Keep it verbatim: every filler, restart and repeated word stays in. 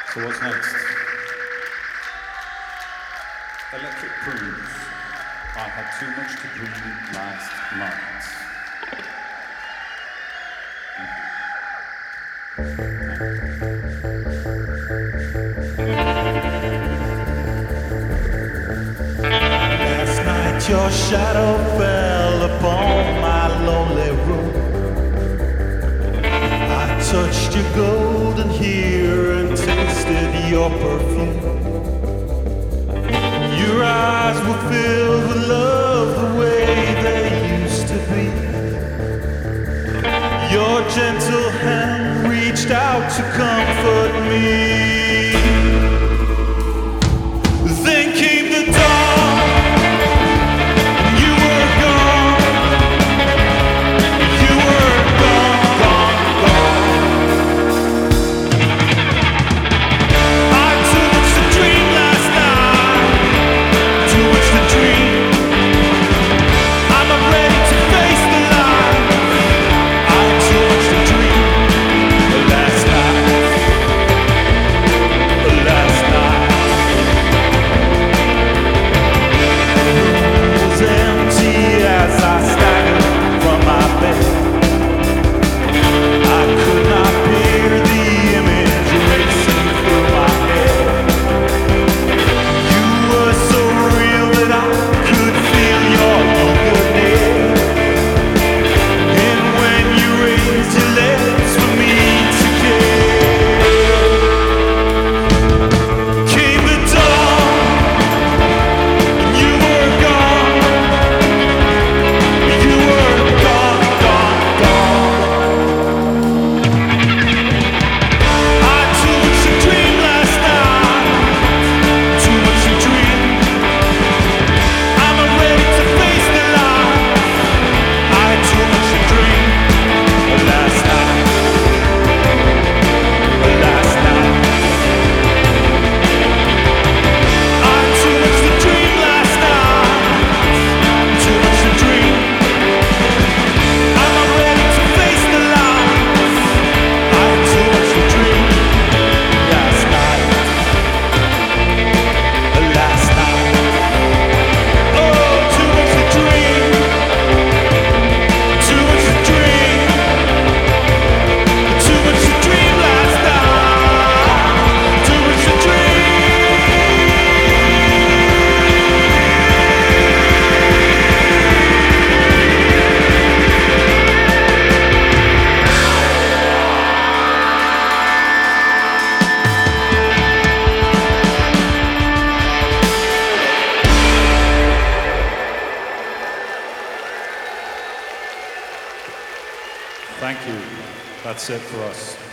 So what's next? Electric Prunes. I had too much to drink last night. Last night your shadow fell upon my lonely room. I touched your golden hair and tasted your perfume. Your eyes were filled with love the way they used to be. Your gentle hand reached out to comfort me. Then came the dawn, and you were gone. You were gone, gone, gone. I had too much to dream last night, too much to dream. I'm not ready to face the light. I had too much to dream last night, last night. Was empty as I staggered from my bed. I could not bear the image racing through my head. You were so real that I could feel your eagerness. And when you raised your lips for me to kiss, came the dawn, and you were gone. You were gone, gone, gone. I had too much to dream last night, too much to dream. I'm not ready to face the light. I had too much to dream last night, last night. I had too much to dream last night, too much to dream. I'm not ready to face the light. I had too much to dream last night, last night. Oh, too much to dream, too much to dream, too much to dream last night, too much to dream. Thank you. That's it for us.